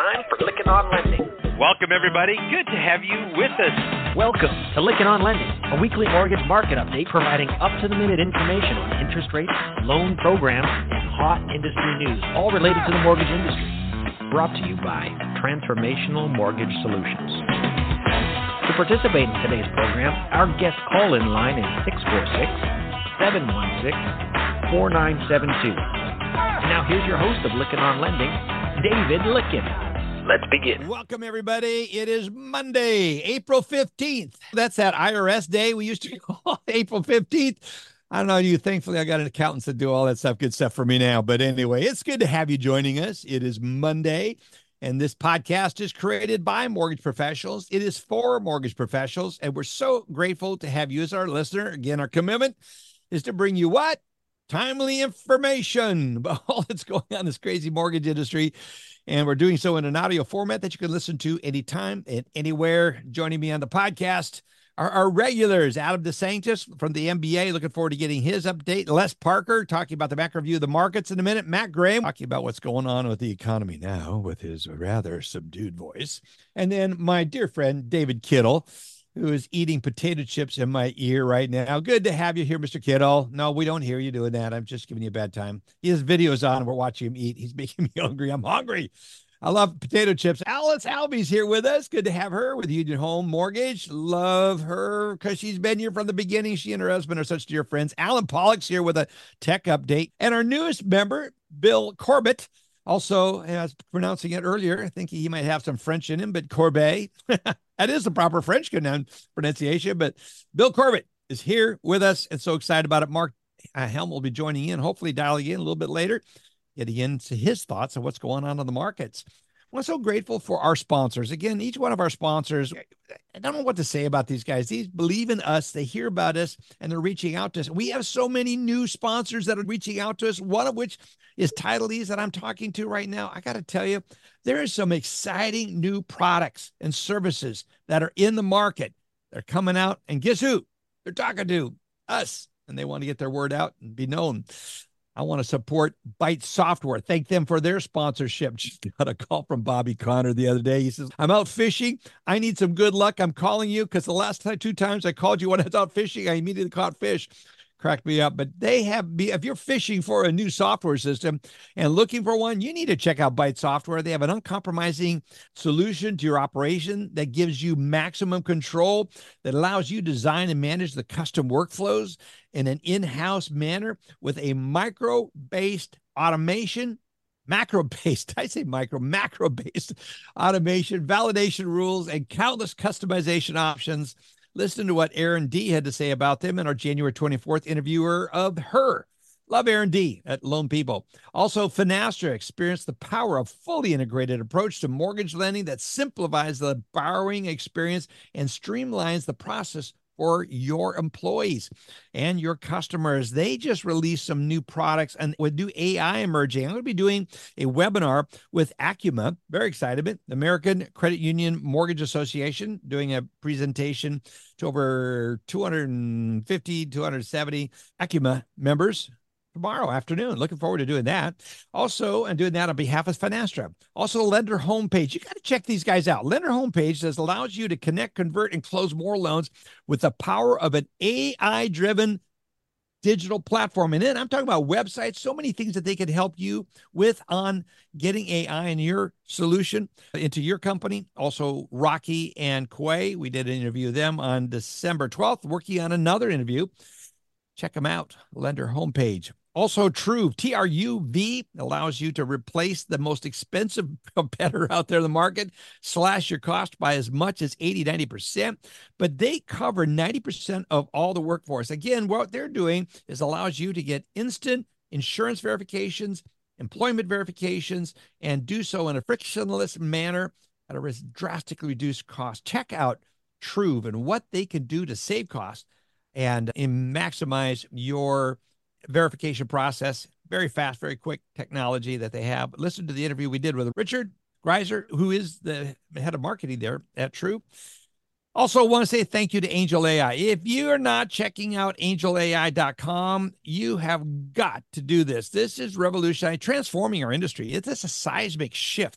time for Lykken on Lending. Welcome, everybody. Good to have you with us. Welcome to Lykken on Lending, a weekly mortgage market update providing up-to-the-minute information on interest rates, loan programs, and hot industry news, all related to the mortgage industry. Brought to you by Transformational Mortgage Solutions. To participate in today's program, our guest call-in line is 646-716-4972. Now here's your host of Lykken on Lending, David Lykken. Let's begin. Welcome, everybody. It is Monday, April 15th. That's that IRS day we used to call April 15th. I don't know you. Thankfully, I got an accountant to do all that stuff, good stuff for me now. But anyway, it's good to have you joining us. It is Monday, and this podcast is created by mortgage professionals. It is for mortgage professionals, and we're so grateful to have you as our listener. Again, our commitment is to bring you what? Timely information about all that's going on in this crazy mortgage industry. And we're doing so in an audio format that you can listen to anytime and anywhere. Joining me on the podcast are our regulars, Adam DeSantis from the MBA. Looking forward to getting his update. Les Parker talking about the macro view of the markets in a minute. Matt Graham talking about what's going on with the economy now with his rather subdued voice. And then my dear friend, David Kittle, who is eating potato chips in my ear right now. Good to have you here, Mr. Kittle. No, we don't hear you doing that. I'm just giving you a bad time. He has videos on. We're watching him eat. He's making me hungry. I'm hungry. I love potato chips. Alice Alby's here with us. Good to have her with Union Home Mortgage. Love her because she's been here from the beginning. She and her husband are such dear friends. Alan Pollock's here with a tech update. And our newest member, Bill Corbett, also, as I was pronouncing it earlier, I think he might have some French in him, but Corbet, that is the proper French pronunciation, but Bill Corbett is here with us and so excited about it. Mark Helm will be joining in, hopefully dialing in a little bit later, getting into his thoughts on what's going on in the markets. We're so grateful for our sponsors. Again, each one of our sponsors, I don't know what to say about these guys. These believe in us. They hear about us, and they're reaching out to us. We have so many new sponsors that are reaching out to us, one of which is Titlease that I'm talking to right now. I got to tell you, there is some exciting new products and services that are in the market. They're coming out, and guess who? They're talking to us, and they want to get their word out and be known. I want to support Byte Software. Thank them for their sponsorship. Just got a call from Bobby Connor the other day. He says, I'm out fishing. I need some good luck. I'm calling you because the last two times I called you when I was out fishing, I immediately caught fish. Cracked me up. But they have, if you're fishing for a new software system and looking for one, you need to check out Byte Software. They have an uncompromising solution to your operation that gives you maximum control, that allows you to design and manage the custom workflows in an in-house manner with a macro-based automation, macro-based automation, validation rules, and countless customization options. Listen to what Aaron D. had to say about them in our January 24th interviewer of her. Love Aaron D. at Loan People. Also, Finastra experienced the power of fully integrated approach to mortgage lending that simplifies the borrowing experience and streamlines the process for your employees and your customers. They just released some new products and with new AI emerging. I'm going to be doing a webinar with Acuma. Very excited. The American Credit Union Mortgage Association, doing a presentation to over 250, 270 Acuma members tomorrow afternoon. Looking forward to doing that. Also, and doing that on behalf of Finastra. Also, Lender Homepage. You got to check these guys out. Lender Homepage says allows you to connect, convert, and close more loans with the power of an AI-driven digital platform. And then I'm talking about websites, so many things that they could help you with on getting AI in your solution into your company. Also, Rocky and Quay, we did an interview with them on December 12th, working on another interview. Check them out, Lender Homepage. Also, Truve, Truv, allows you to replace the most expensive competitor out there in the market, slash your cost by as much as 80, 90%, but they cover 90% of all the workforce. Again, what they're doing is allows you to get instant insurance verifications, employment verifications, and do so in a frictionless manner at a drastically reduced cost. Check out Truve and what they can do to save costs and maximize your verification process. Very fast, very quick technology that they have. Listen to the interview we did with Richard Greiser, who is the head of marketing there at Truve. Also, want to say thank you to Angel AI. If you're not checking out angelai.com, you have got to do this. This is revolutionary, transforming our industry. It's a seismic shift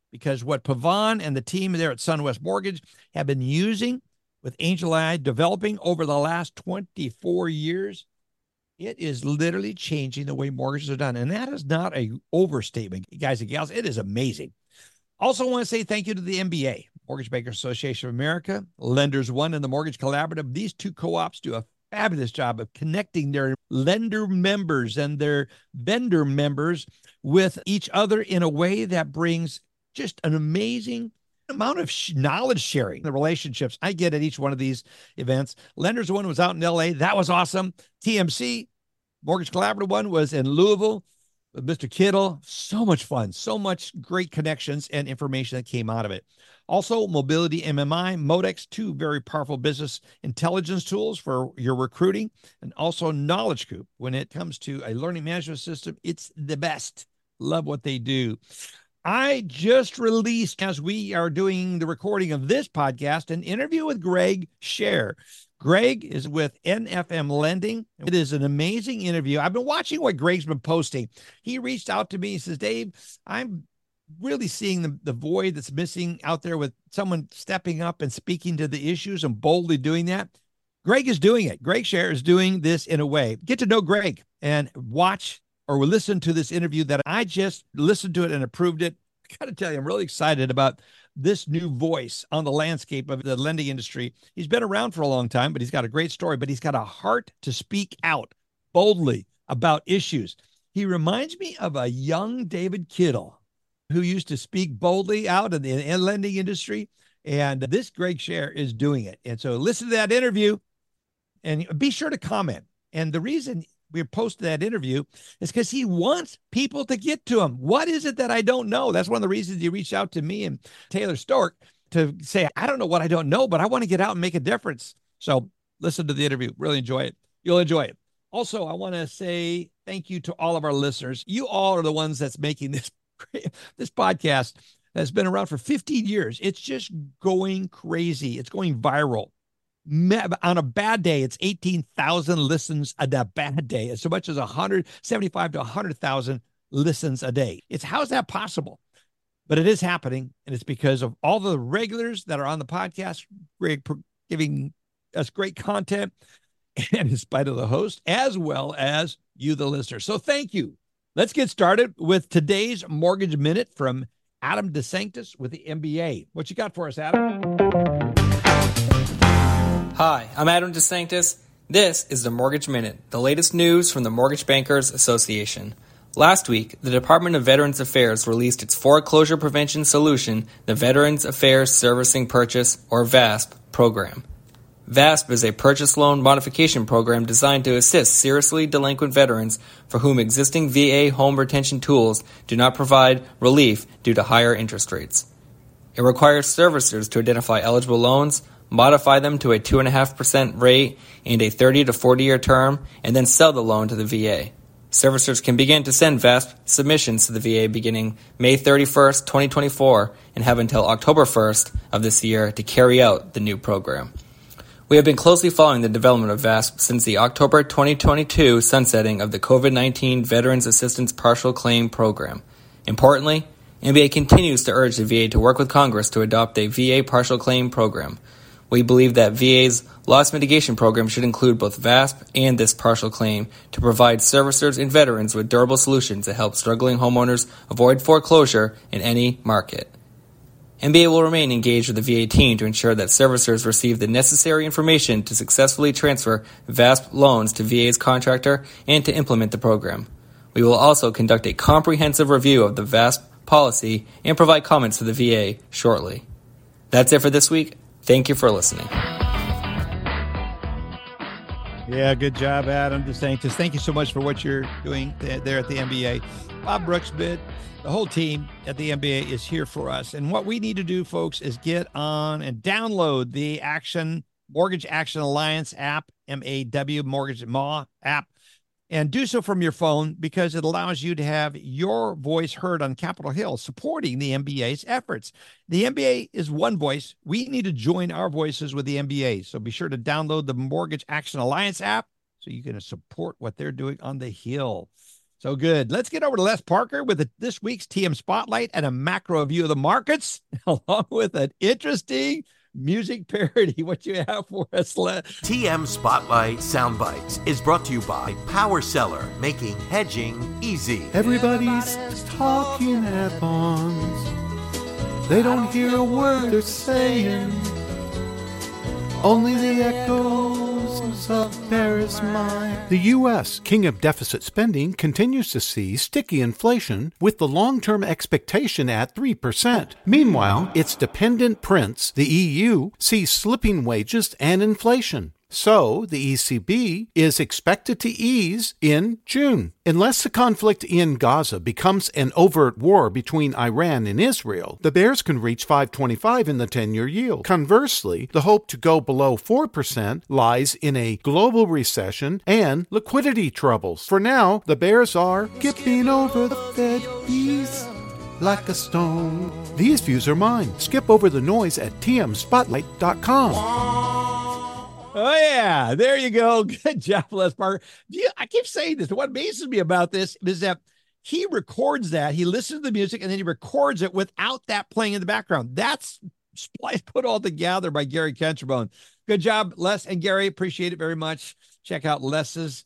because what Pavan and the team there at SunWest Mortgage have been using with Angel AI developing over the last 24 years, it is literally changing the way mortgages are done. And that is not an overstatement, guys and gals. It is amazing. Also want to say thank you to the MBA, Mortgage Bankers Association of America, Lenders One, and the Mortgage Collaborative. These two co-ops do a fabulous job of connecting their lender members and their vendor members with each other in a way that brings just an amazing amount of knowledge sharing, the relationships I get at each one of these events. Lenders One was out in LA. That was awesome. TMC, Mortgage Collaborative One, was in Louisville with Mr. Kittle. So much fun, so much great connections and information that came out of it. Also, Mobility MMI, Modex, two very powerful business intelligence tools for your recruiting, and also Knowledge Coop. When it comes to a learning management system, it's the best. Love what they do. I just released, as we are doing the recording of this podcast, an interview with Greg Scher. Greg is with NFM Lending. It is an amazing interview. I've been watching what Greg's been posting. He reached out to me. He says, Dave, I'm really seeing the void that's missing out there with someone stepping up and speaking to the issues and boldly doing that. Greg is doing it. Greg Scher is doing this in a way. Get to know Greg and watch or listen to this interview that I just listened to it and approved it. I got to tell you, I'm really excited about this new voice on the landscape of the lending industry. He's been around for a long time, but he's got a great story, but he's got a heart to speak out boldly about issues. He reminds me of a young David Kittle who used to speak boldly out in the lending industry. And this Greg Scher is doing it. And so listen to that interview and be sure to comment. And the reason we posted that interview is because he wants people to get to him. What is it that I don't know? That's one of the reasons he reached out to me and Taylor Stork to say, I don't know what I don't know, but I want to get out and make a difference. So listen to the interview. Really enjoy it. You'll enjoy it. Also, I want to say thank you to all of our listeners. You all are the ones that's making this podcast that's been around for 15 years. It's just going crazy. It's going viral. On a bad day, it's 18,000 listens a bad day. It's so much as 175 to 100,000 listens a day. How's that possible? But it is happening, and it's because of all the regulars that are on the podcast, giving us great content, and in spite of the host, as well as you, the listener. So thank you. Let's get started with today's Mortgage Minute from Adam DeSanctis with the MBA. What you got for us, Adam? Hi, I'm Adam DeSanctis. This is the Mortgage Minute, the latest news from the Mortgage Bankers Association. Last week, the Department of Veterans Affairs released its foreclosure prevention solution, the Veterans Affairs Servicing Purchase, or VASP, program. VASP is a purchase loan modification program designed to assist seriously delinquent veterans for whom existing VA home retention tools do not provide relief due to higher interest rates. It requires servicers to identify eligible loans, modify them to a 2.5% rate and a 30 to 40-year term, and then sell the loan to the VA. Servicers can begin to send VASP submissions to the VA beginning May 31st, 2024, and have until October 1st of this year to carry out the new program. We have been closely following the development of VASP since the October 2022 sunsetting of the COVID-19 Veterans Assistance Partial Claim Program. Importantly, MBA continues to urge the VA to work with Congress to adopt a VA partial claim program. We believe that VA's loss mitigation program should include both VASP and this partial claim to provide servicers and veterans with durable solutions to help struggling homeowners avoid foreclosure in any market. MBA will remain engaged with the VA team to ensure that servicers receive the necessary information to successfully transfer VASP loans to VA's contractor and to implement the program. We will also conduct a comprehensive review of the VASP policy and provide comments to the VA shortly. That's it for this week. Thank you for listening. Yeah, good job, Adam DeSanctis. Thank you so much for what you're doing there at the MBA. Bob Brooksmith, the whole team at the MBA is here for us. And what we need to do, folks, is get on and download the Mortgage Action Alliance app, MAW, Mortgage MAW app, and do so from your phone because it allows you to have your voice heard on Capitol Hill supporting the MBA's efforts. The MBA is one voice. We need to join our voices with the MBA. So be sure to download the Mortgage Action Alliance app so you can support what they're doing on the Hill. So good. Let's get over to Les Parker with this week's TM Spotlight and a macro view of the markets, along with an interesting music parody. What you have for us, Les? TM Spotlight Soundbites is brought to you by Power Seller, making hedging easy. Everybody's talking at bonds. They don't hear a word they're saying. Only the echoes of Paris mind. The U.S., king of deficit spending, continues to see sticky inflation with the long-term expectation at 3%. Meanwhile, its dependent prince, the EU, sees slipping wages and inflation. So, the ECB is expected to ease in June. Unless the conflict in Gaza becomes an overt war between Iran and Israel, the bears can reach 5.25 in the 10-year yield. Conversely, the hope to go below 4% lies in a global recession and liquidity troubles. For now, the bears are skipping over the Fed ease like a stone. These views are mine. Skip over the noise at tmspotlight.com. Oh, yeah. There you go. Good job, Les Parker. I keep saying this. What amazes me about this is that he records that. He listens to the music, and then he records it without that playing in the background. That's splice put all together by Gary Kencherbone. Good job, Les and Gary. Appreciate it very much. Check out Les's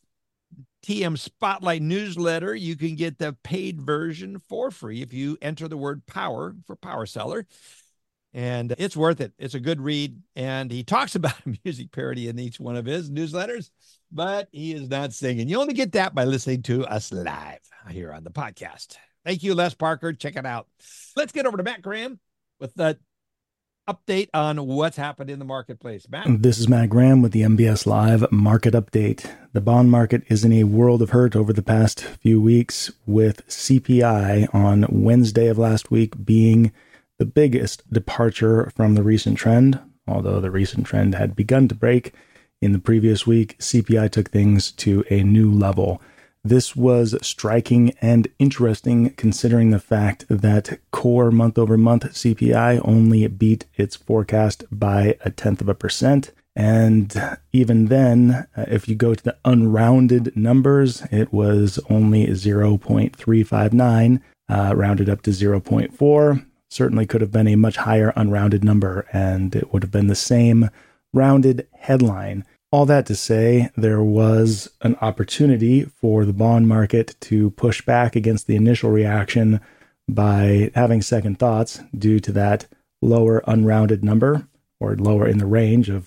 TM Spotlight newsletter. You can get the paid version for free if you enter the word power for Power Seller. And it's worth it. It's a good read. And he talks about a music parody in each one of his newsletters, but he is not singing. You only get that by listening to us live here on the podcast. Thank you, Les Parker. Check it out. Let's get over to Matt Graham with the update on what's happened in the marketplace. Matt? This is Matt Graham with the MBS Live Market Update. The bond market is in a world of hurt over the past few weeks, with CPI on Wednesday of last week being the biggest departure from the recent trend. Although the recent trend had begun to break in the previous week, CPI took things to a new level. This was striking and interesting considering the fact that core month-over-month CPI only beat its forecast by 0.1%. And even then, if you go to the unrounded numbers, it was only 0.359, rounded up to 0.4. Certainly could have been a much higher unrounded number, and it would have been the same rounded headline. All that to say, there was an opportunity for the bond market to push back against the initial reaction by having second thoughts due to that lower unrounded number, or lower in the range of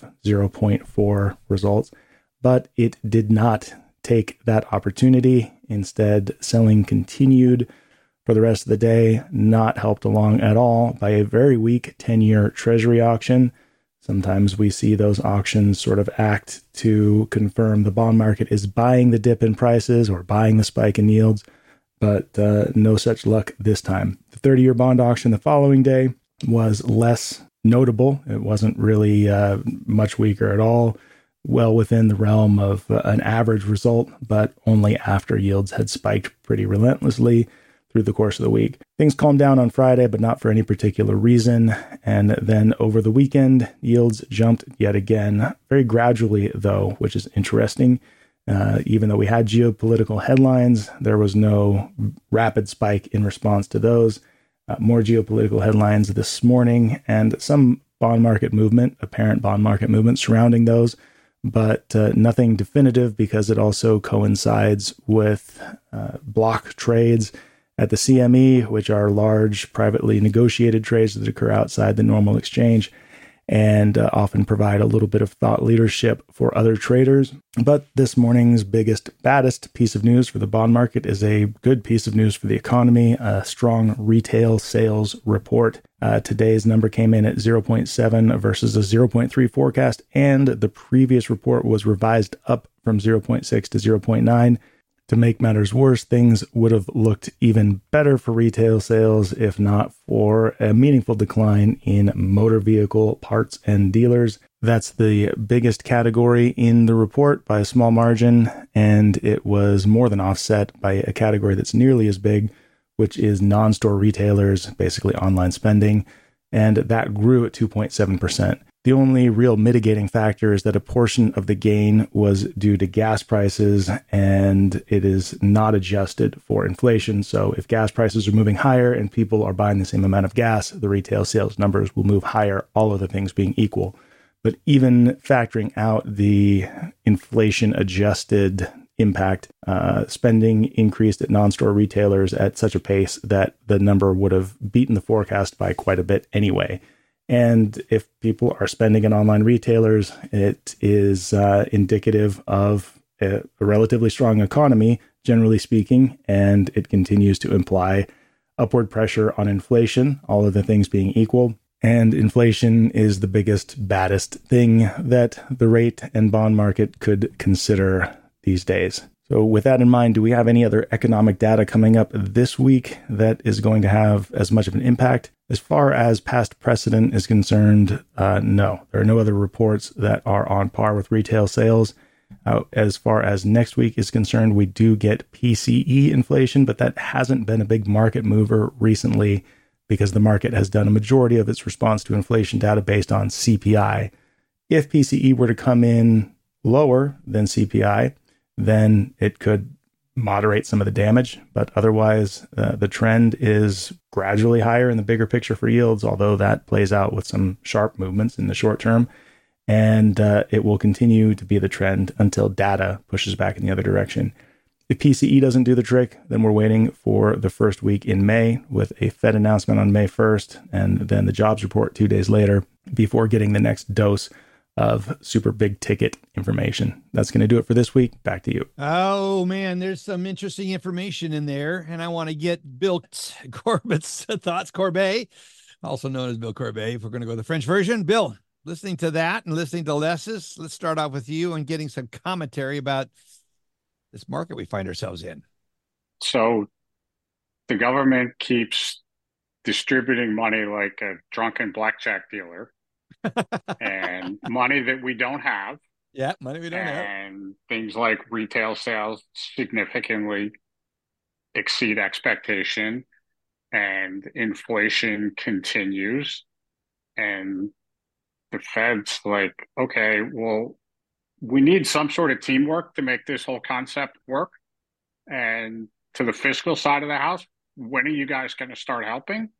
0.4 results. But it did not take that opportunity. Instead, selling continued for the rest of the day, not helped along at all by a very weak 10-year Treasury auction. Sometimes we see those auctions sort of act to confirm the bond market is buying the dip in prices or buying the spike in yields, but no such luck this time. The 30-year bond auction the following day was less notable. It wasn't really much weaker at all, well within the realm of an average result, but only after yields had spiked pretty relentlessly through the course of the week. Things calmed down on Friday, but not for any particular reason. And then over the weekend, yields jumped yet again, very gradually though, which is interesting. Even though we had geopolitical headlines, there was no rapid spike in response to those. More geopolitical headlines this morning and some bond market movement, apparent bond market movement surrounding those, but nothing definitive because it also coincides with block trades at the CME, which are large privately negotiated trades that occur outside the normal exchange and often provide a little bit of thought leadership for other traders. But this morning's baddest piece of news for the bond market is a good piece of news for the economy, a strong retail sales report. Today's number came in at 0.7 versus a 0.3 forecast, and the previous report was revised up from 0.6 to 0.9. To make matters worse, things would have looked even better for retail sales if not for a meaningful decline in motor vehicle parts and dealers. That's the biggest category in the report by a small margin, and it was more than offset by a category that's nearly as big, which is non-store retailers, basically online spending, and that grew at 2.7%. The only real mitigating factor is that a portion of the gain was due to gas prices, and it is not adjusted for inflation. So if gas prices are moving higher and people are buying the same amount of gas, the retail sales numbers will move higher, all other things being equal. But even factoring out the inflation adjusted impact, spending increased at non-store retailers at such a pace that the number would have beaten the forecast by quite a bit anyway. And if people are spending at online retailers, it is indicative of a relatively strong economy, generally speaking, and it continues to imply upward pressure on inflation, all of the things being equal. And inflation is the biggest, baddest thing that the rate and bond market could consider these days. So with that in mind, do we have any other economic data coming up this week that is going to have as much of an impact? As far as past precedent is concerned, no. There are no other reports that are on par with retail sales. As far as next week is concerned, we do get PCE inflation, but that hasn't been a big market mover recently because the market has done a majority of its response to inflation data based on CPI. If PCE were to come in lower than CPI, then it could moderate some of the damage. But otherwise, the trend is gradually higher in the bigger picture for yields, although that plays out with some sharp movements in the short term. And it will continue to be the trend until data pushes back in the other direction. If PCE doesn't do the trick, then we're waiting for the first week in May with a Fed announcement on May 1st, and then the jobs report 2 days later before getting the next dose of super big ticket information. That's going to do it for this week. Back to you. Oh, man, there's some interesting information in there. And I want to get Bill Corbett's thoughts, Corbet, also known as Bill Corbet, if we're going to go the French version. Bill, listening to that and listening to Les's, let's start off with you and getting some commentary about this market we find ourselves in. So the government keeps distributing money like a drunken blackjack dealer. And money that we don't have. Yeah, money we don't have. And things like retail sales significantly exceed expectation, and inflation continues. And the Fed's like, okay, well, we need some sort of teamwork to make this whole concept work. And to the fiscal side of the house, when are you guys going to start helping?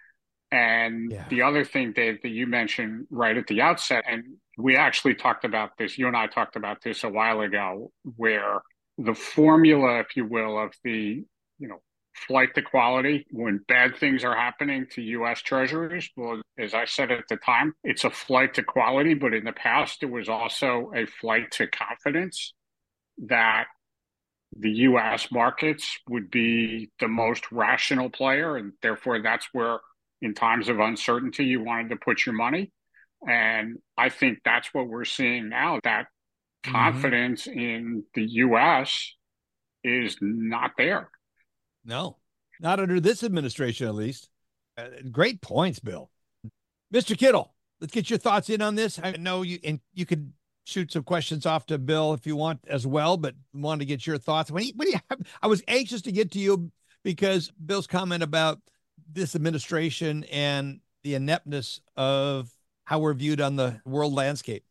And the other thing, Dave, that you mentioned right at the outset, and we actually talked about this, you and I talked about this a while ago, where the formula, if you will, of the, flight to quality when bad things are happening to U.S. treasuries, well, as I said at the time, it's a flight to quality, but in the past, it was also a flight to confidence that the U.S. markets would be the most rational player, and therefore that's where in times of uncertainty, you wanted to put your money. And I think that's what we're seeing now, that confidence in the U.S. is not there. No, not under this administration, at least. Great points, Bill. Mr. Kittle, let's get your thoughts in on this. I know you could shoot some questions off to Bill if you want as well, but wanted to get your thoughts. I was anxious to get to you because Bill's comment about this administration and the ineptness of how we're viewed on the world landscape.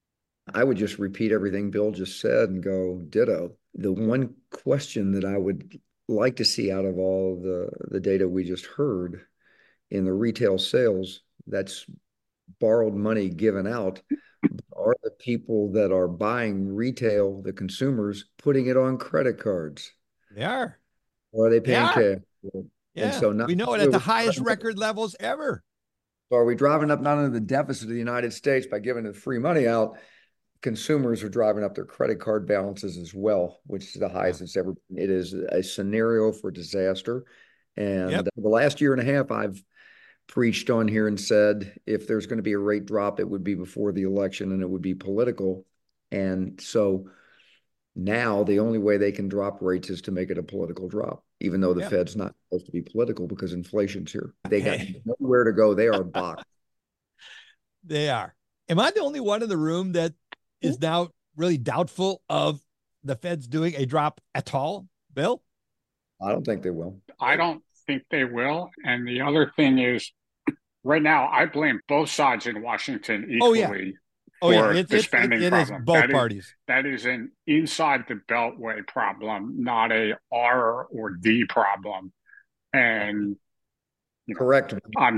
I would just repeat everything Bill just said and go ditto. The one question that I would like to see out of all the data we just heard in the retail sales, that's borrowed money given out, are the people that are buying retail, the consumers, putting it on credit cards? They are. Or are they paying cash? Yeah, and so we know it at the highest record levels ever. So are we driving up not only the deficit of the United States by giving the free money out, consumers are driving up their credit card balances as well, which is the highest it's ever been. It is a scenario for disaster. And the last year and a half, I've preached on here and said, if there's going to be a rate drop, it would be before the election and it would be political. And so now the only way they can drop rates is to make it a political drop, even though the Fed's not supposed to be political because inflation's here. They got nowhere to go. They are boxed. They are. Am I the only one in the room that is now really doubtful of the Fed's doing a drop at all, Bill? I don't think they will. I don't think they will. And the other thing is, right now, I blame both sides in Washington Oh yeah. equally Oh yeah. for It the it it, spending it is problem. both parties. That is an inside the Beltway problem, not a R or D problem. And you know, Correct.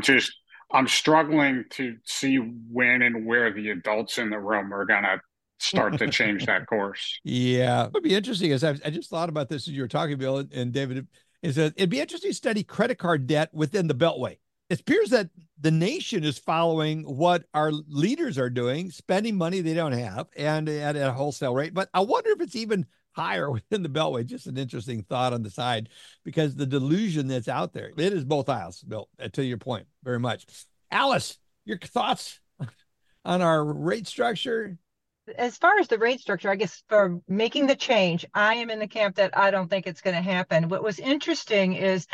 I'm struggling to see when and where the adults in the room are gonna start to change that course. Yeah, it would be interesting. As I just thought about this as you were talking, Bill and David, is that it'd be interesting to study credit card debt within the Beltway. It appears that the nation is following what our leaders are doing, spending money they don't have, and at a wholesale rate. But I wonder if it's even higher within the Beltway. Just an interesting thought on the side, because the delusion that's out there, it is both aisles, Bill, to your point, very much. Alice, your thoughts on our rate structure? As far as the rate structure, I guess for making the change, I am in the camp that I don't think it's going to happen. What was interesting is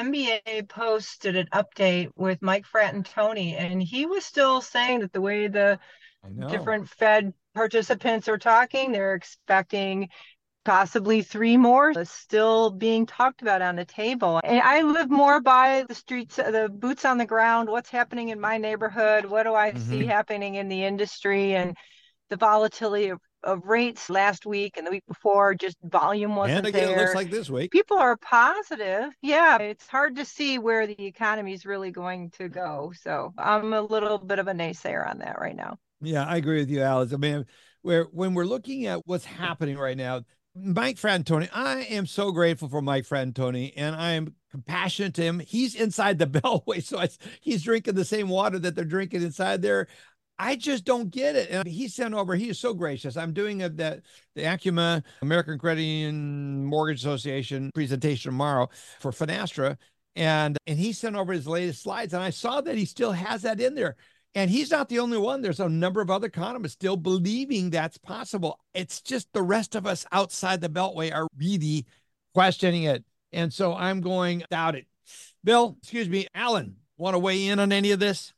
MBA posted an update with Mike Fratantoni, and he was still saying that the way the different Fed participants are talking, they're expecting possibly 3 more still being talked about on the table. And I live more by the streets, the boots on the ground, what's happening in my neighborhood, what do I see happening in the industry, and the volatility of rates last week and the week before, just volume wasn't and again, there. It looks like this week. People are positive. Yeah, it's hard to see where the economy is really going to go. So I'm a little bit of a naysayer on that right now. Yeah, I agree with you, Alice. I mean, when we're looking at what's happening right now, Mike Fratantoni, I am so grateful for Mike Fratantoni, and I am compassionate to him. He's inside the Beltway, so he's drinking the same water that they're drinking inside there. I just don't get it. And he sent over, he is so gracious. I'm doing the Acuma American Credit Union Mortgage Association presentation tomorrow for Finastra. And he sent over his latest slides. And I saw that he still has that in there. And he's not the only one. There's a number of other economists still believing that's possible. It's just the rest of us outside the Beltway are really questioning it. And so I'm going doubt it. Bill, excuse me, Alan, want to weigh in on any of this?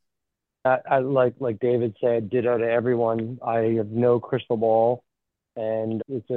I like David said, ditto to everyone. I have no crystal ball, and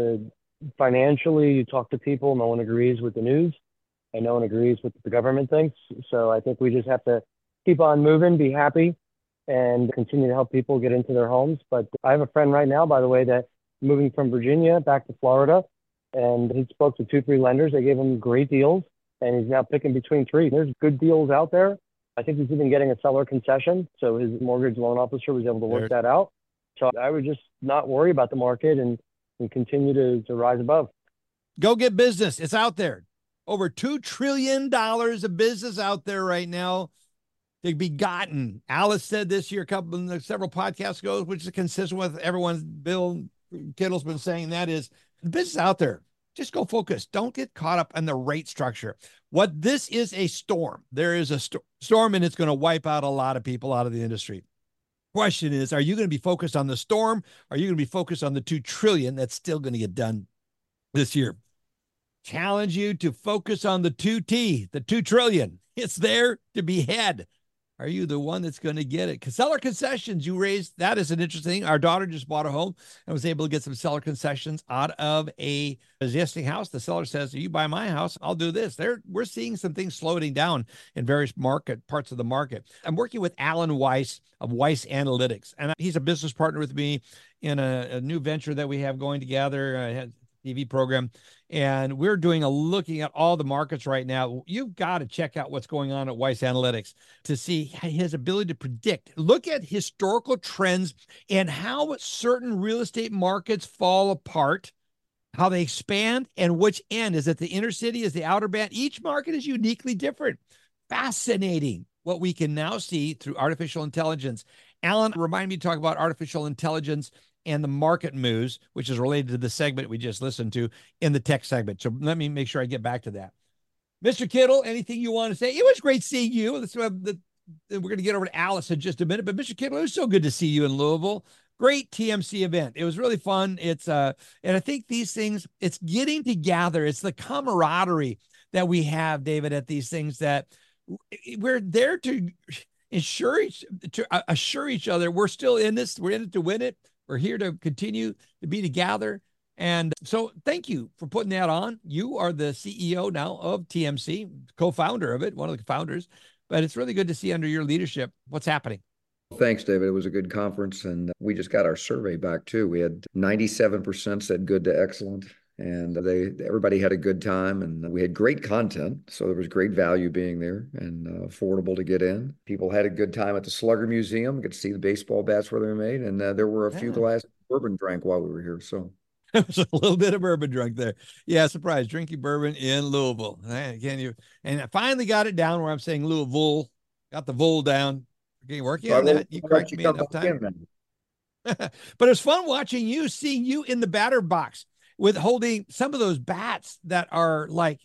financially, you talk to people, no one agrees with the news, and no one agrees with what the government thinks. So I think we just have to keep on moving, be happy, and continue to help people get into their homes. But I have a friend right now, by the way, that moving from Virginia back to Florida, and he spoke to 2-3 lenders. They gave him great deals, and he's now picking between 3. There's good deals out there. I think he's even getting a seller concession, so his mortgage loan officer was able to work that out. So I would just not worry about the market and continue to rise above. Go get business. It's out there. Over $2 trillion of business out there right now to be gotten. Alice said this year, several podcasts ago, which is consistent with everyone's, Bill Kittle's been saying, that is the business out there. Just go focus. Don't get caught up in the rate structure. What this is a storm. There is a storm, and it's going to wipe out a lot of people out of the industry. Question is, are you going to be focused on the storm? Or are you going to be focused on the $2 trillion that's still going to get done this year? Challenge you to focus on the 2T, the $2 trillion. It's there to be had. Are you the one that's going to get it? Seller concessions you raised, that is an interesting thing. Our daughter just bought a home and was able to get some seller concessions out of a existing house. The seller says, you buy my house, I'll do this. We're seeing some things slowing down in various parts of the market. I'm working with Alan Weiss of Weiss Analytics, and he's a business partner with me in a new venture that we have going together, TV program, and we're looking at all the markets right now. You've got to check out what's going on at Weiss Analytics to see his ability to predict. Look at historical trends and how certain real estate markets fall apart, how they expand, and which end. Is it the inner city? Is the outer band? Each market is uniquely different. Fascinating what we can now see through artificial intelligence. Alan, remind me to talk about artificial intelligence and the market moves, which is related to the segment we just listened to in the tech segment. So let me make sure I get back to that. Mr. Kittle, anything you want to say? It was great seeing you. We're going to get over to Alice in just a minute, but Mr. Kittle, it was so good to see you in Louisville. Great TMC event. It was really fun. And I think these things, it's getting together. It's the camaraderie that we have, David, at these things that we're there to assure each other. We're still in this. We're in it to win it. We're here to continue to be together. And so thank you for putting that on. You are the CEO now of TMC, co-founder of it, one of the founders. but it's really good to see under your leadership what's happening. Thanks, David. It was a good conference, and we just got our survey back too. We had 97% said good to excellent, and everybody had a good time, and we had great content, so there was great value being there and affordable to get in. People had a good time at the Slugger Museum, get to see the baseball bats where they were made, and there were a few glasses of bourbon drank while we were here. So there was a little bit of bourbon drunk there. Yeah, surprise, drinking bourbon in Louisville. Can you? And I finally got it down where I'm saying Louisville, got the vul down. Okay, working on that. You correct me enough time. But it's fun watching you, seeing you in the batter box with holding some of those bats that are like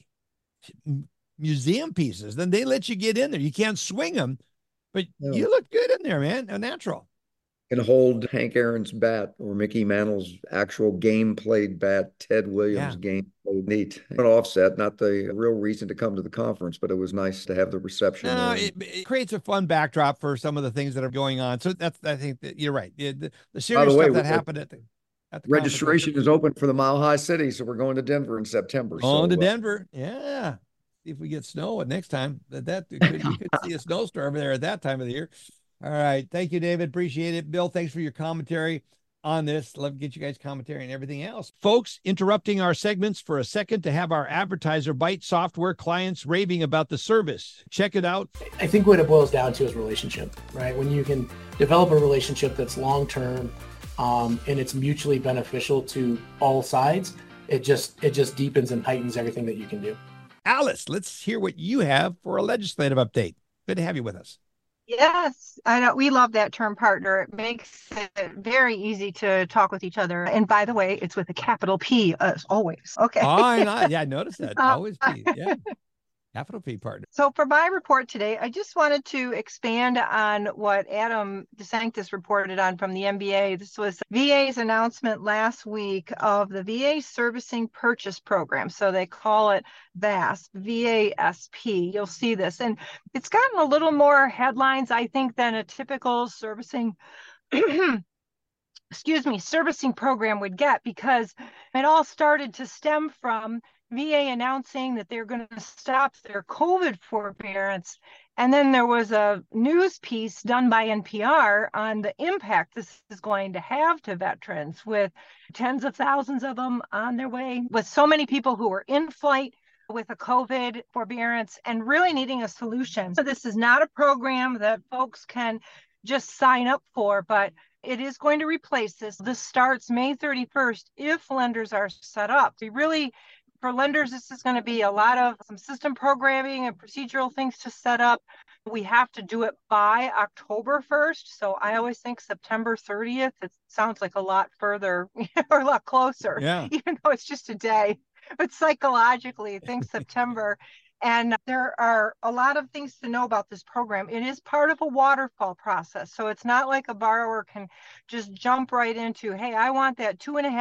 museum pieces. Then they let you get in there. You can't swing them, but you look good in there, man. A natural. Can hold Hank Aaron's bat or Mickey Mantle's actual game played bat, Ted Williams game played. Neat. An offset, not the real reason to come to the conference, but it was nice to have the reception. No, it creates a fun backdrop for some of the things that are going on. So I think that you're right. The serious stuff that happened at the registration is open for the Mile High City, so we're going to Denver in September. On to Denver, yeah. See if we get snow next time. We could see a snowstorm there at that time of the year. All right. Thank you, David. Appreciate it. Bill, thanks for your commentary on this. Love to get you guys commentary and everything else. Folks, interrupting our segments for a second to have our Advertiser Bite software clients raving about the service. Check it out. I think what it boils down to is relationship, right? When you can develop a relationship that's long-term and it's mutually beneficial to all sides, it just deepens and heightens everything that you can do. Alice, let's hear what you have for a legislative update. Good to have you with us. Yes, I know. We love that term partner. It makes it very easy to talk with each other. And by the way, it's with a capital P as always. Okay. I noticed that. Always P. Yeah. Capital P partner. So for my report today, I just wanted to expand on what Adam DeSanctis reported on from the MBA. This was VA's announcement last week of the VA Servicing Purchase Program. So they call it VASP, VASP. You'll see this. And it's gotten a little more headlines, I think, than a typical servicing servicing program would get, because it all started to stem from VA announcing that they're going to stop their COVID forbearance. And then there was a news piece done by NPR on the impact this is going to have to veterans, with tens of thousands of them on their way, with so many people who were in flight with a COVID forbearance and really needing a solution. So this is not a program that folks can just sign up for, but it is going to replace this. This starts May 31st if lenders are set up. For lenders, this is going to be a lot of some system programming and procedural things to set up. We have to do it by October 1st. So I always think September 30th. It sounds like a lot further or a lot closer, even though it's just a day. But psychologically, think September. And there are a lot of things to know about this program. It is part of a waterfall process. So it's not like a borrower can just jump right into, hey, I want that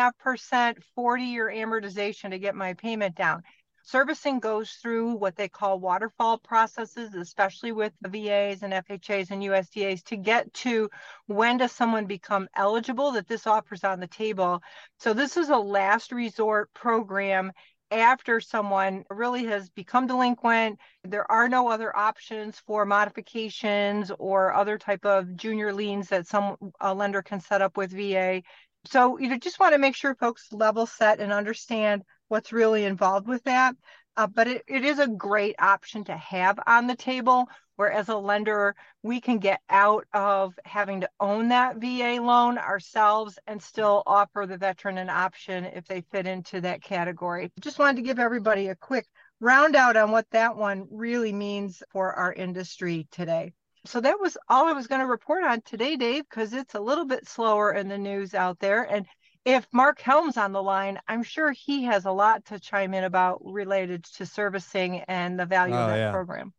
2.5% 40-year amortization to get my payment down. Servicing goes through what they call waterfall processes, especially with the VAs and FHAs and USDAs, to get to when does someone become eligible that this offers on the table. So this is a last resort program. After someone really has become delinquent, there are no other options for modifications or other type of junior liens that a lender can set up with VA. So just want to make sure folks level set and understand what's really involved with that. But it is a great option to have on the table, where as a lender, we can get out of having to own that VA loan ourselves and still offer the veteran an option if they fit into that category. Just wanted to give everybody a quick round out on what that one really means for our industry today. So that was all I was going to report on today, Dave, because it's a little bit slower in the news out there. And if Mark Helm's on the line, I'm sure he has a lot to chime in about related to servicing and the value of that program.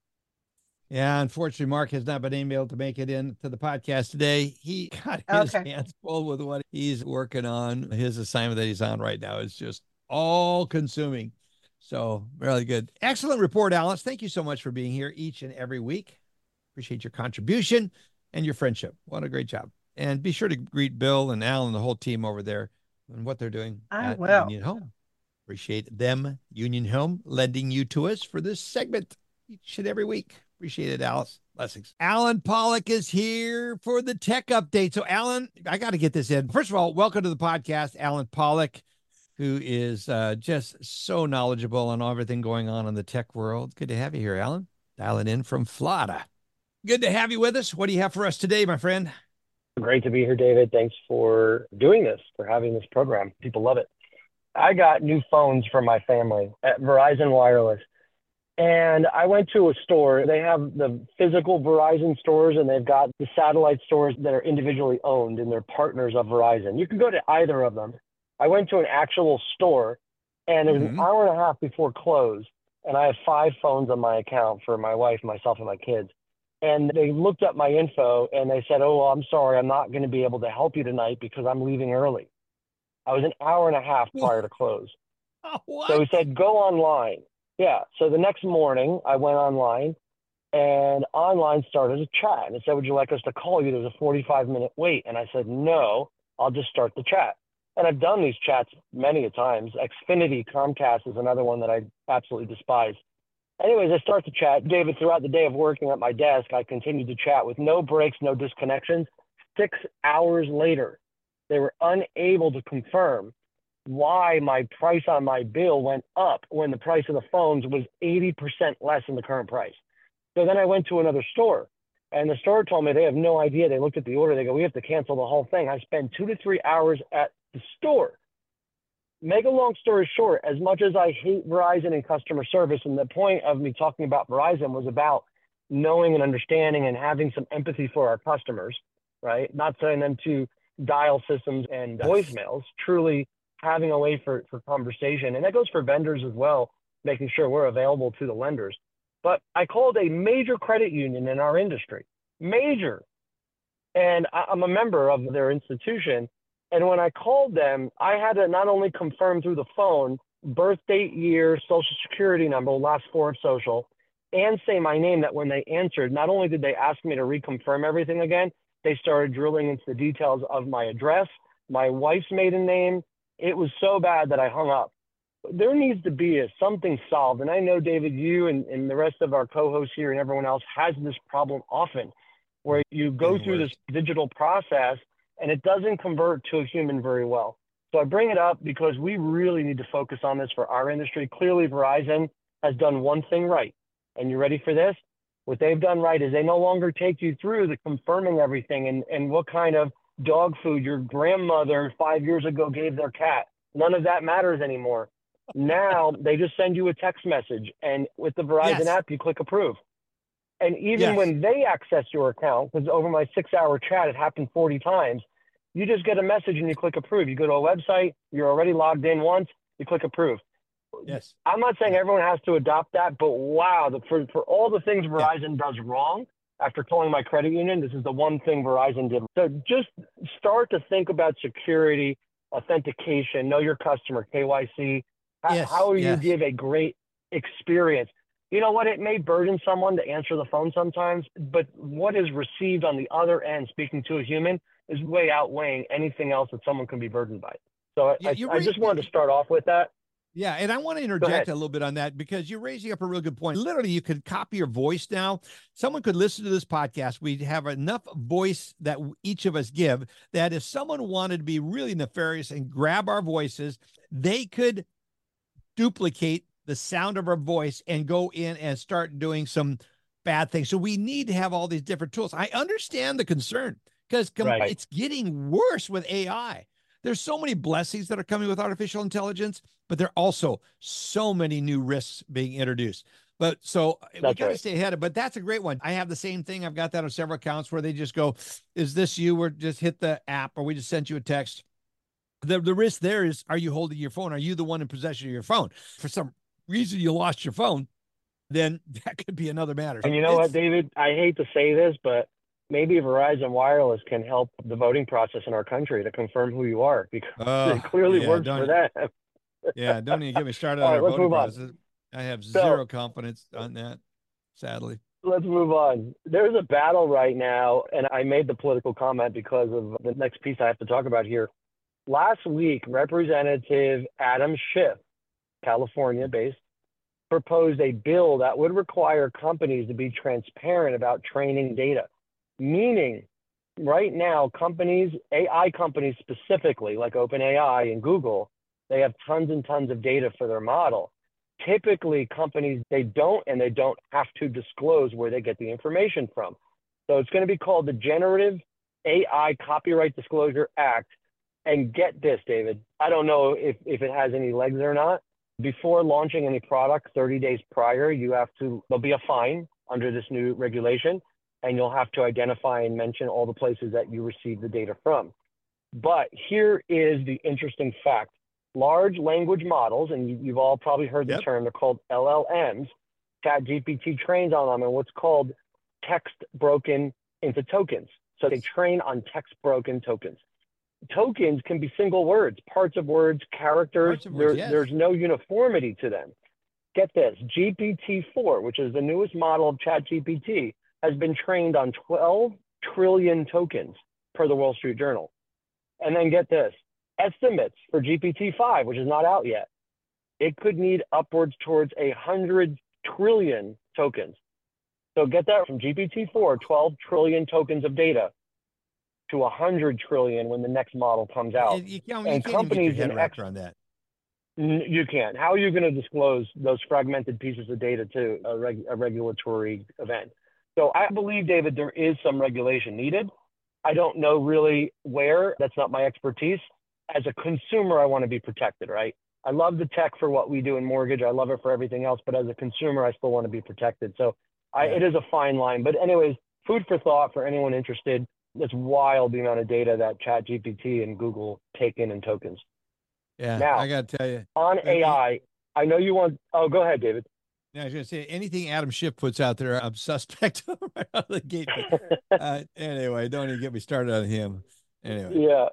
Yeah, unfortunately, Mark has not been able to make it into the podcast today. He got his hands full with what he's working on. His assignment that he's on right now is just all consuming. So really good. Excellent report, Alice. Thank you so much for being here each and every week. Appreciate your contribution and your friendship. What a great job. And be sure to greet Bill and Al and the whole team over there and what they're doing at Union Home. Appreciate them, Union Home, lending you to us for this segment each and every week. Appreciate it, Alice. Blessings. Alan Pollock is here for the tech update. So, Alan, I got to get this in. First of all, welcome to the podcast, Alan Pollock, who is just so knowledgeable on everything going on in the tech world. Good to have you here, Alan. Dialing in from Florida. Good to have you with us. What do you have for us today, my friend? Great to be here, David. Thanks for doing this, for having this program. People love it. I got new phones for my family at Verizon Wireless. And I went to a store. They have the physical Verizon stores, and they've got the satellite stores that are individually owned, and they're partners of Verizon. You can go to either of them. I went to an actual store, and it was an hour and a half before close, and I have 5 phones on my account for my wife, myself, and my kids. And they looked up my info, and they said, oh, well, I'm sorry, I'm not going to be able to help you tonight because I'm leaving early. I was an hour and a half prior to close. What? So he said, go online. Yeah. So the next morning I went online, and online started a chat, and it said, would you like us to call you? There's a 45-minute wait. And I said, no, I'll just start the chat. And I've done these chats many a times. Xfinity Comcast is another one that I absolutely despise. Anyways, I start the chat. David, throughout the day of working at my desk, I continued to chat with no breaks, no disconnections. 6 hours later, they were unable to confirm why my price on my bill went up when the price of the phones was 80% less than the current price. So then I went to another store, and the store told me they have no idea. They looked at the order. They go, we have to cancel the whole thing. I spent 2 to 3 hours at the store. Make a long story short, as much as I hate Verizon and customer service, and the point of me talking about Verizon was about knowing and understanding and having some empathy for our customers, right? Not sending them to dial systems and voicemails, truly having a way for conversation. And that goes for vendors as well, making sure we're available to the lenders. But I called a major credit union in our industry, major. And I'm a member of their institution. And when I called them, I had to not only confirm through the phone, birth date, year, social security number, last 4 of social, and say my name, that when they answered, not only did they ask me to reconfirm everything again, they started drilling into the details of my address, my wife's maiden name. It was so bad that I hung up. There needs to be something solved. And I know, David, you and the rest of our co-hosts here and everyone else has this problem often, where you go through this digital process and it doesn't convert to a human very well. So I bring it up because we really need to focus on this for our industry. Clearly, Verizon has done one thing right. And you ready for this? What they've done right is they no longer take you through the confirming everything and what kind of dog food your grandmother 5 years ago gave their cat. None of that matters anymore. Now they just send you a text message, and with the Verizon app, you click approve. And even when they access your account, because over my 6-hour chat, it happened 40 times, you just get a message and you click approve. You go to a website, you're already logged in once, you click approve. Yes. I'm not saying everyone has to adopt that, but wow, for all the things Verizon does wrong, after calling my credit union, this is the one thing Verizon did. So just start to think about security, authentication, know your customer, KYC. How you give a great experience. You know what? It may burden someone to answer the phone sometimes, but what is received on the other end, speaking to a human, is way outweighing anything else that someone can be burdened by. So I just wanted to start off with that. Yeah, and I want to interject a little bit on that because you're raising up a real good point. Literally, you could copy your voice now. Someone could listen to this podcast. We'd have enough voice that each of us give that if someone wanted to be really nefarious and grab our voices, they could duplicate the sound of our voice and go in and start doing some bad things. So we need to have all these different tools. I understand the concern because it's getting worse with AI. There's so many blessings that are coming with artificial intelligence, but there are also so many new risks being introduced. But so we got to stay ahead of it. But that's a great one. I have the same thing. I've got that on several accounts where they just go, is this you? Or just hit the app, or we just sent you a text. The risk there is, are you holding your phone? Are you the one in possession of your phone? For some reason you lost your phone, then that could be another matter. And you know what, David? I hate to say this, but maybe Verizon Wireless can help the voting process in our country to confirm who you are, because it clearly works for that. Don't even get me started on our voting process. I have zero confidence on that, sadly. Let's move on. There's a battle right now, and I made the political comment because of the next piece I have to talk about here. Last week, Representative Adam Schiff, California-based, proposed a bill that would require companies to be transparent about training data. Meaning, right now, companies, AI companies specifically, like OpenAI and Google, they have tons and tons of data for their model. Typically, companies, they don't have to disclose where they get the information from. So it's going to be called the Generative AI Copyright Disclosure Act. And get this, David, I don't know if it has any legs or not. Before launching any product 30 days prior, there'll be a fine under this new regulation, and you'll have to identify and mention all the places that you received the data from. But here is the interesting fact. Large language models, and you've all probably heard the term, they're called LLMs. ChatGPT trains on them and what's called text broken into tokens. So they train on text broken tokens. Tokens can be single words, parts of words, characters. There's no uniformity to them. Get this, GPT-4, which is the newest model of ChatGPT, has been trained on 12 trillion tokens per the Wall Street Journal. And then get this, estimates for GPT-5, which is not out yet, it could need upwards towards 100 trillion tokens. So get that, from GPT-4, 12 trillion tokens of data, to 100 trillion when the next model comes out. You can't even get your head wrapped around that. You can't. How are you going to disclose those fragmented pieces of data to a regulatory event? So I believe, David, there is some regulation needed. I don't know really where. That's not my expertise. As a consumer, I want to be protected, right? I love the tech for what we do in mortgage. I love it for everything else. But as a consumer, I still want to be protected. So it is a fine line. But anyways, food for thought for anyone interested. It's wild the amount of data that ChatGPT and Google take in tokens. Yeah, now, I got to tell you. On AI, I know you want... Oh, go ahead, David. Yeah, I was going to say, anything Adam Schiff puts out there, I'm suspect right out of the gate. Anyway, don't even get me started on him. Anyway. Yeah.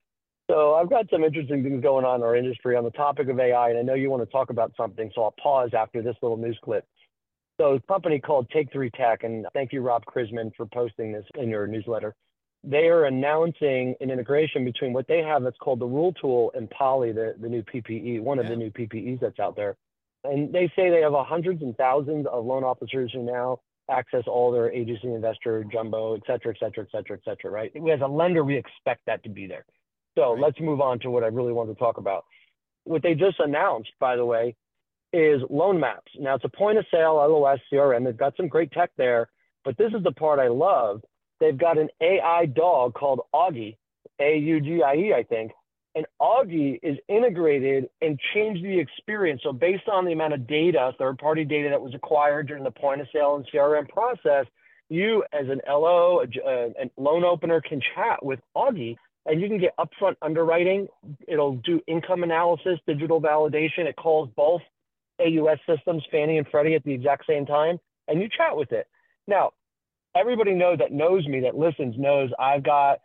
So I've got some interesting things going on in our industry on the topic of AI, and I know you want to talk about something, so I'll pause after this little news clip. So a company called Take3 Tech, and thank you, Rob Krisman, for posting this in your newsletter. They are announcing an integration between what they have that's called the Rule Tool and Poly, the new PPE, one of the new PPEs that's out there. And they say they have hundreds and thousands of loan officers who now access all their agency, investor, jumbo, et cetera, right? As a lender, we expect that to be there. So let's move on to what I really wanted to talk about. What they just announced, by the way, is Loan Maps. Now, it's a point of sale, LOS, CRM. They've got some great tech there, but this is the part I love. They've got an AI dog called Augie, A-U-G-I-E, I think. And Augie is integrated and changed the experience. So based on the amount of data, third-party data that was acquired during the point of sale and CRM process, you as an LO, a loan opener, can chat with Augie, and you can get upfront underwriting. It'll do income analysis, digital validation. It calls both AUS systems, Fannie and Freddie, at the exact same time, and you chat with it. Now, everybody knows me, that listens, knows I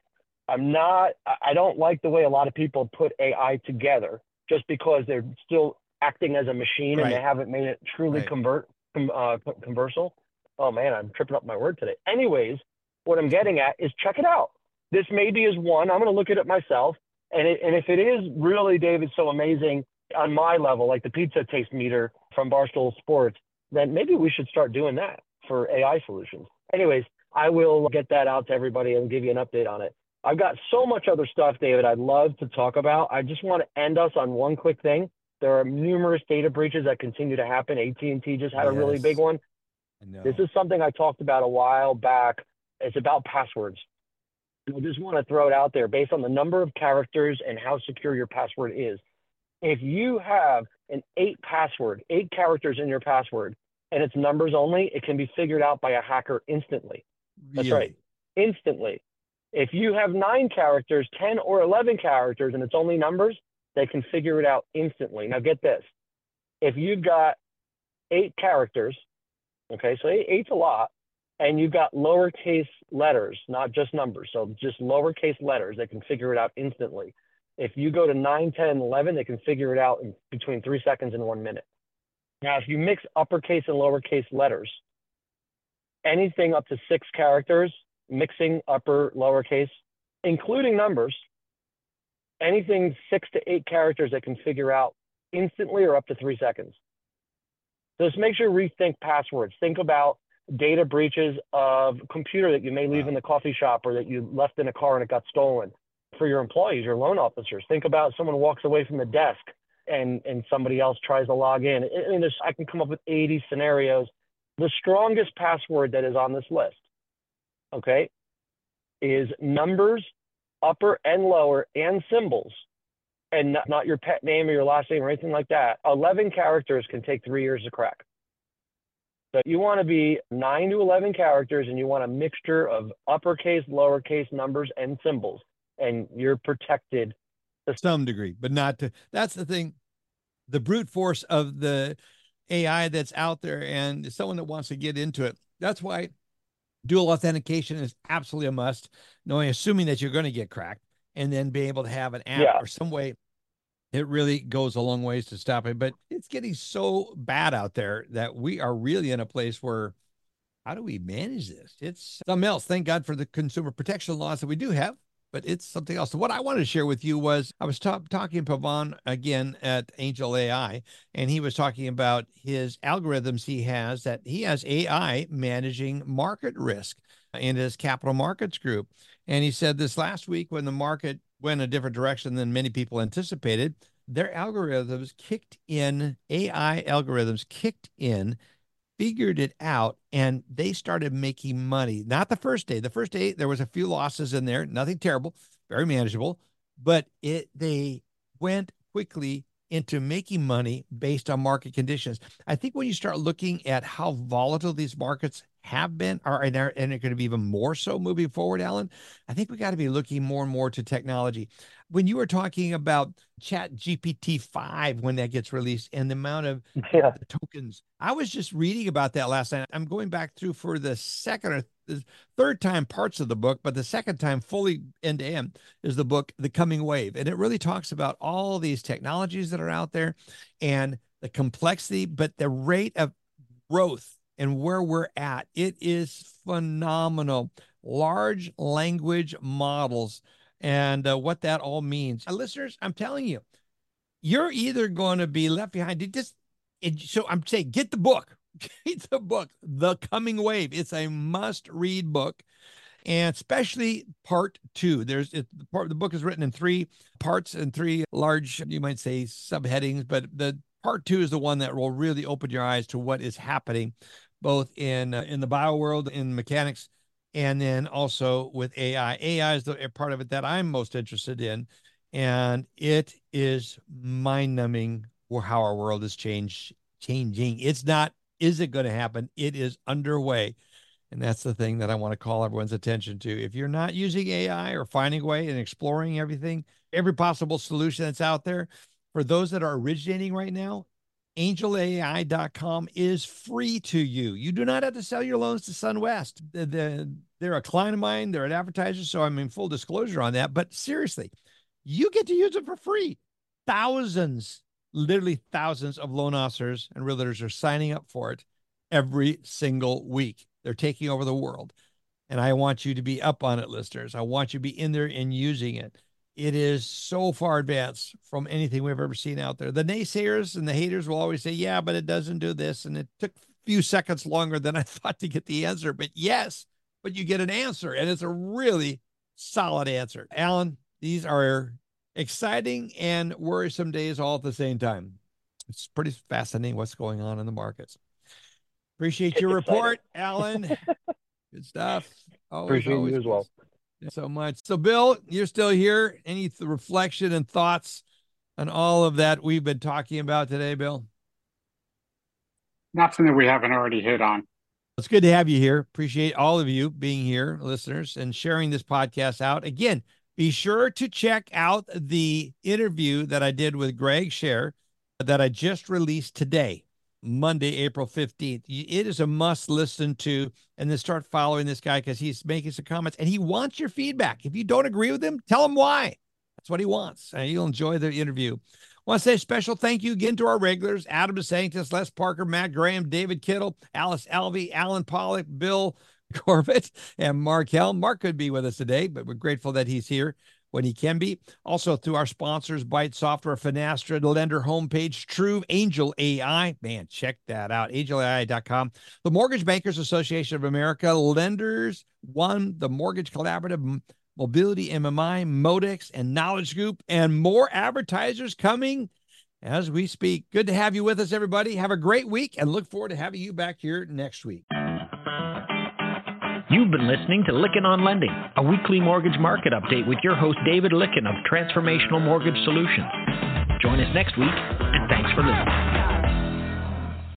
don't like the way a lot of people put AI together just because they're still acting as a machine and they haven't made it truly conversal. Oh man, I'm tripping up my word today. Anyways, what I'm getting at is check it out. This maybe is one. I'm going to look at it myself. And if it is really, David, so amazing on my level, like the pizza taste meter from Barstool Sports, then maybe we should start doing that for AI solutions. Anyways, I will get that out to everybody and give you an update on it. I've got so much other stuff, David, I'd love to talk about. I just want to end us on one quick thing. There are numerous data breaches that continue to happen. AT&T just had a really big one. This is something I talked about a while back. It's about passwords. I just want to throw it out there based on the number of characters and how secure your password is. If you have an 8 characters in your password, and it's numbers only, it can be figured out by a hacker instantly. That's right, instantly. If you have 9 characters, 10 or 11 characters, and it's only numbers, they can figure it out instantly. Now get this. If you've got 8 characters, okay, so 8's a lot, and you've got lowercase letters, not just numbers, so just lowercase letters, they can figure it out instantly. If you go to 9, 10, 11, they can figure it out in between 3 seconds and 1 minute. Now, if you mix uppercase and lowercase letters, anything up to 6 characters, mixing upper, lowercase, including numbers, anything 6 to 8 characters that can figure out instantly or up to 3 seconds. So just make sure you rethink passwords. Think about data breaches of computer that you may leave in the coffee shop or that you left in a car and it got stolen. For your employees, your loan officers, think about someone walks away from the desk and somebody else tries to log in. I mean, I can come up with 80 scenarios. The strongest password that is on this list, okay, is numbers, upper and lower, and symbols, and not your pet name or your last name or anything like that. 11 characters can take 3 years to crack. So you want to be 9 to 11 characters, and you want a mixture of uppercase, lowercase numbers, and symbols, and you're protected to some degree, but not to. That's the thing, the brute force of the AI that's out there, and someone that wants to get into it. That's why dual authentication is absolutely a must, knowing, assuming that you're going to get cracked, and then be able to have an app or some way. It really goes a long ways to stop it, but it's getting so bad out there that we are really in a place where, how do we manage this? It's something else. Thank God for the consumer protection laws that we do have, but it's something else. So what I wanted to share with you was, I was talking to Pavan again at Angel AI, and he was talking about his algorithms he has AI managing market risk in his capital markets group. And he said this last week, when the market went a different direction than many people anticipated, their algorithms kicked in, AI algorithms kicked in, figured it out, and they started making money. Not the first day. The first day, there was a few losses in there, nothing terrible, very manageable, but they went quickly into making money based on market conditions. I think when you start looking at how volatile these markets have been, and are going to be even more so moving forward, Alan, I think we got to be looking more and more to technology. When you were talking about Chat GPT-5, when that gets released, and the amount of tokens, I was just reading about that last night. I'm going back through for the second or the third time parts of the book, but the second time fully end to end is the book, The Coming Wave. And it really talks about all these technologies that are out there and the complexity, but the rate of growth and where we're at. It is phenomenal. Large language models and what that all means. Listeners, I'm telling you, you're either going to be left behind. So I'm saying, get the book. Get the book, The Coming Wave. It's a must-read book, and especially part 2. The book is written in 3 parts and 3 large, you might say, subheadings, but the part 2 is the one that will really open your eyes to what is happening, both in the bio world, in mechanics, and then also with AI. AI is the part of it that I'm most interested in, and it is mind-numbing how our world is changing. It's not, is it going to happen? It is underway. And that's the thing that I want to call everyone's attention to. If you're not using AI or finding a way and exploring everything, every possible solution that's out there, for those that are originating right now, angelai.com is free to you. You do not have to sell your loans to SunWest. They're a client of mine. They're an advertiser, so I'm in full disclosure on that. But seriously, you get to use it for free. Literally thousands of loan officers and realtors are signing up for it every single week. They're taking over the world. And I want you to be up on it, listeners. I want you to be in there and using it. It is so far advanced from anything we've ever seen out there. The naysayers and the haters will always say, yeah, but it doesn't do this. And it took a few seconds longer than I thought to get the answer. But yes, but you get an answer, and it's a really solid answer. Alan, these are exciting and worrisome days all at the same time. It's pretty fascinating what's going on in the markets. Appreciate your report, Alan. Good stuff. Appreciate you as well. So much. So, Bill, you're still here. Any reflection and thoughts on all of that we've been talking about today, Bill? Nothing that we haven't already hit on. It's good to have you here. Appreciate all of you being here, listeners, and sharing this podcast out. Again, be sure to check out the interview that I did with Greg Scher that I just released today, Monday, April 15th. It is a must listen to, and then start following this guy because he's making some comments and he wants your feedback. If you don't agree with him, tell him why. That's what he wants. And you'll enjoy the interview. I want to say a special thank you again to our regulars, Adam DeSanctis, Les Parker, Matt Graham, David Kittle, Alice Alvey, Alan Pollock, Bill Corbett, and Mark Helm. Mark could be with us today, but we're grateful that he's here. when he can be. Also through our sponsors, Byte Software, Finastra, the lender homepage, True, Angel AI. Man, check that out, angelai.com. The Mortgage Bankers Association of America, Lenders One, the Mortgage Collaborative, Mobility MMI, Modex, and Knowledge Group, and more advertisers coming as we speak. Good to have you with us, everybody. Have a great week, and look forward to having you back here next week. You've been listening to Lykken on Lending, a weekly mortgage market update with your host, David Lykken of Transformational Mortgage Solutions. Join us next week, and thanks for listening.